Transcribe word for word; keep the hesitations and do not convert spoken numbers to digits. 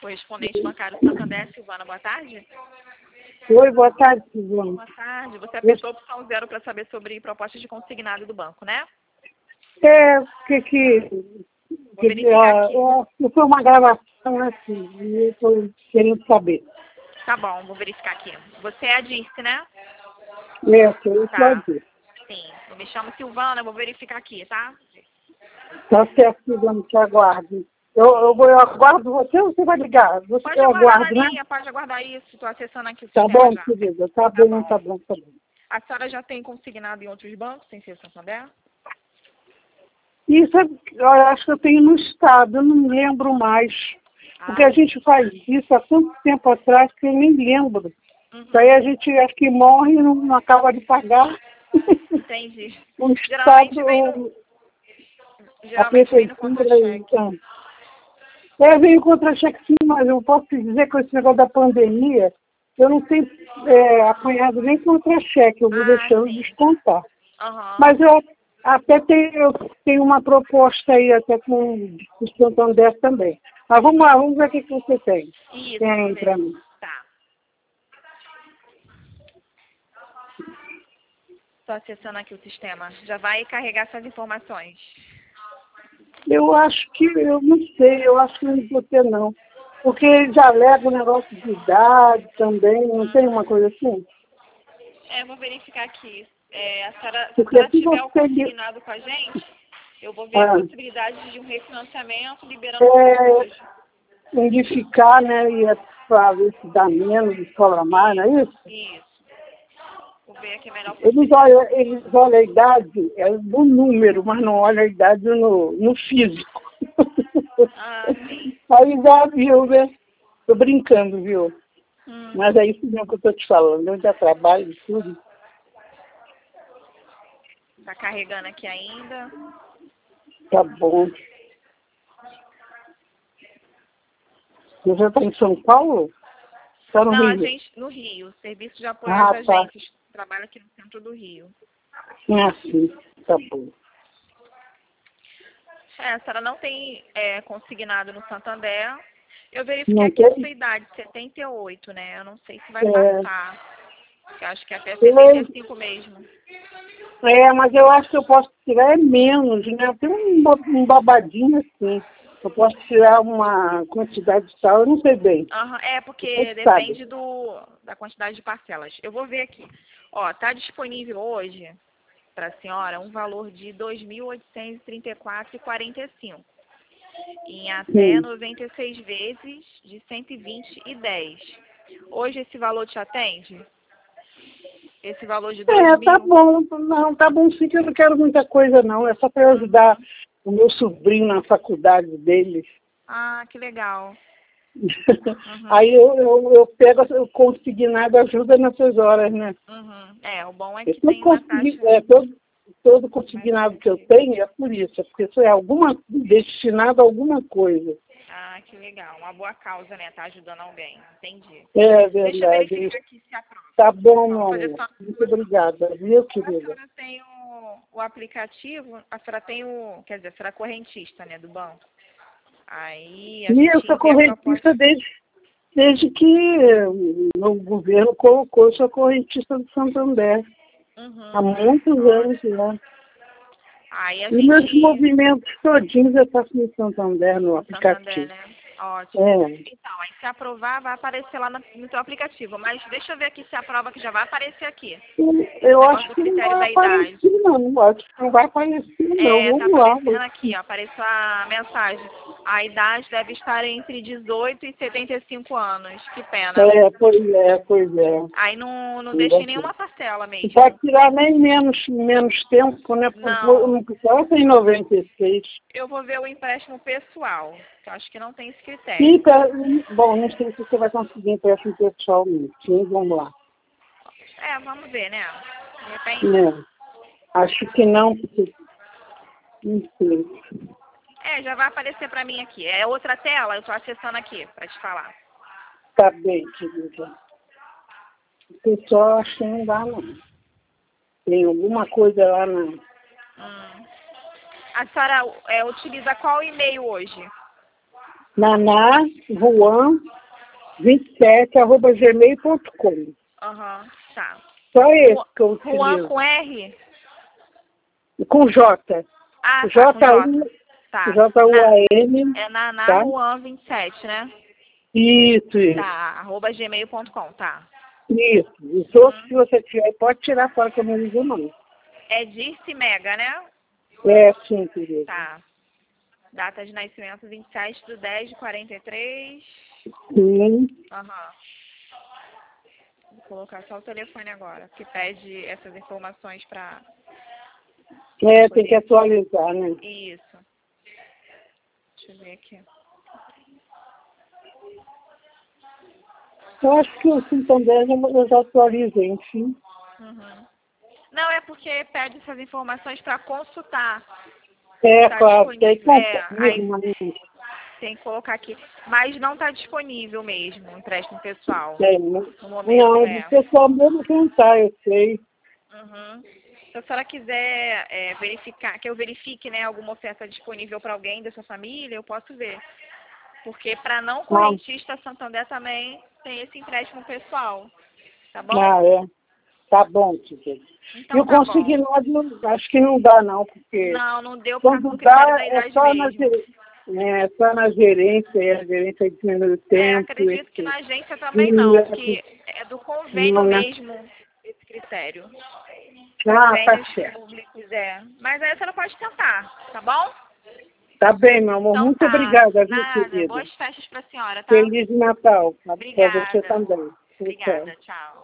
Correspondente bancário Santander, Silvana, boa tarde. Oi, boa tarde, Silvana. Boa tarde. Você apertou a opção zero para saber sobre propostas de consignado do banco, né? É, o que que... Vou que verificar aqui. é, foi uma gravação assim, e eu estou querendo saber. Tá bom, vou verificar aqui. Você é a Dirce, né? É, eu Tá. estou aqui. Sim. Eu me chamo Silvana, vou verificar aqui, tá? Tá certo, Silvana, te aguardo. Eu, eu, vou, eu aguardo você ou você vai ligar? Você, Pode eu aguardar na aguardo, né? linha, pode aguardar isso. Estou acessando aqui o Tá sistema bom, já. querida. Tá Tá bom, bom. tá bom, tá bom. A senhora já tem consignado em outros bancos, sem ser Santander? Isso, é- eu acho que eu tenho no estado, eu não lembro mais. Porque Ah, a gente faz isso há tanto tempo atrás que eu nem lembro. uhum. Daí a gente acho que morre e não, não acaba de pagar. Entendi. O Geralmente estado, vem no, a geralmente vem no prefeitura, contra-cheque. então. É, veio contra-cheque sim, mas eu posso te dizer que com esse negócio da pandemia, eu não tenho é, apanhado nem contra-cheque, eu vou Ah, deixando sim. descontar. Aham. Mas eu até tenho, eu tenho uma proposta aí, até com o Santander também. Mas vamos lá, vamos ver o que, que você tem. Isso, Tem aí vamos para ver. mim. Tá. Estou acessando aqui o sistema. Já vai carregar essas informações. Eu acho que, eu não sei, eu acho que não vou ter não. Porque ele já leva o negócio de idade também, não tem uma coisa assim? É, vou verificar aqui. É, a senhora, se a Porque senhora se tiver o você li- consignado com a gente, eu vou ver a ah, possibilidade de um refinanciamento liberando é, custos. unificar, né, e é para ver se dá menos e sobra mais, não é isso? Isso. Vou ver aqui a melhor Eles possibilidade. olham, eles olham a idade é, do número, mas não olham a idade no, no físico. Ah, sim. Aí já viu, né? Tô brincando, viu? Hum, Mas é isso mesmo que eu tô te falando. Eu já trabalho e tudo. tá carregando aqui ainda. Tá bom. Você já está em São Paulo? Está no Não, a Rio? gente, no Rio, Serviço de Apoio às Ah, tá. Agências. Trabalho aqui no centro do Rio. Ah, sim. Tá bom. É, a senhora não tem é, consignado no Santander. Eu verifiquei Não aqui a tem? sua idade, setenta e oito, né? Eu não sei se vai É, passar. Eu acho que é até setenta eu, e cinco mesmo. é, mas eu acho que eu posso tirar é menos, né? Tem um, ba- um babadinho assim. Eu posso tirar uma quantidade de tal, eu não sei bem. Aham, é, porque Você sabe. depende do, da quantidade de parcelas. Eu vou ver aqui. Ó, tá disponível hoje para a senhora um valor de dois mil oitocentos e trinta e quatro reais e quarenta e cinco em até Sim. noventa e seis vezes de cento e vinte e dez. Hoje esse valor te atende? Esse valor de dois É, tá mil? bom. Não, tá bom sim que eu não quero muita coisa não. É só para eu ajudar o meu sobrinho na faculdade dele. Ah, que legal. Uhum, Aí eu, eu, eu pego o consignado ajuda nessas horas, né? uhum. É, o bom é Eu que tô tem uma consegui- taxa é, todo, todo mais consignado que eu divertida. tenho é por isso, é porque isso é alguma, destinado a alguma coisa. Ah, que legal. Uma boa causa, né? Tá ajudando alguém. Entendi. É Deixa eu verdade. verificar aqui se aprova. Tá bom, Ó, meu vou fazer amor. só Muito duas. obrigada, viu, A querida? senhora tem o, o aplicativo, a senhora tem o, quer dizer, a senhora é correntista, né, do banco. Aí a E eu gente sou envia a proposta. correntista desde, desde que eh, o governo colocou, eu sou correntista do Santander. Há Uhum. muitos anos Ótimo. já. Aí a E meus gente, movimentos todinhos eu faço no Santander, no no Santander, aplicativo. né? Ótimo. É. Então, aí se aprovar, vai aparecer lá no, no teu aplicativo. Mas deixa eu ver aqui se aprova que já vai aparecer aqui. Esse Eu negócio acho do que não critério vai da idade. aparecer, não. Acho que não vai aparecer, não. É, tá Vamos lá. aparecendo aqui, ó, apareceu a mensagem. A idade deve estar entre dezoito e setenta e cinco anos. Que pena. É, pois é, pois é. Aí não, não Não deixa vai em ser. nenhuma parcela Não pode mesmo. tirar nem menos, menos tempo, né? Porque eu Não. não precisava ter em noventa e seis. Eu vou ver o empréstimo pessoal, que eu acho que não tem esse critério. Fica, bom, não sei se você vai conseguir empréstimo pessoal mesmo. Sim, vamos lá. É, vamos ver, né? De repente. Né? Acho que não, porque, não sei. É, já vai aparecer pra mim aqui. É outra tela, eu tô acessando aqui pra te falar. Tá bem, querida. O pessoal acho que não dá, não. Tem alguma coisa lá na... Hum. A senhora é, utiliza qual e-mail hoje? Naná Juan vinte e sete arroba gmail ponto com. Aham, tá. Só esse que eu Juan utilizo. com R? Com J. Ah, tá, J com J. Tá. J U A N. É Naná Tá? Juan vinte e sete, né? Isso, isso. Tá, arroba gmail ponto com, tá. Isso. Os outros que você tiver, pode tirar fora que eu não uso não. É Dirce Mega, né? É, sim, querido. Tá. Data de nascimento vinte e sete de dez de quarenta e três. Sim. Aham. Vou colocar só o telefone agora, que pede essas informações pra... É, tem que atualizar, né? Isso. Deixa eu ver aqui. Eu acho que o Santander eu já atualizei, enfim. Uhum. Não, é porque pede essas informações para consultar. É, Tá claro, tem que disponível. É, aí mas... tem que colocar aqui. Mas não está disponível mesmo, o empréstimo pessoal. É, não, No momento, não, é. o pessoal mesmo que não tá, eu sei. Uhum. Se a senhora quiser é, verificar, que eu verifique, né, alguma oferta disponível para alguém da sua família, eu posso ver. Porque para não correntista, Santander também tem esse empréstimo pessoal. Tá bom? Ah, é. Tá bom, Tita. Então, E o tá consignado, não- acho que não dá, não, porque Não, não deu por causa quando do critério dá, da é idade só na, mesmo. ge- é só na gerência, e a gerência diminui o É, tempo. acredito que Esse, na agência também e, não, esse, que é do convênio não, né? mesmo esse critério. Ah, tá Convênios certo. públicos, é. Mas aí você não pode tentar, tá bom? Tá bem, meu amor. Então Muito tá. obrigada, viu, Nada. querida? Boas festas pra senhora, tá? Feliz Natal. Pra você Obrigada. também. Tchau. Obrigada. Tchau.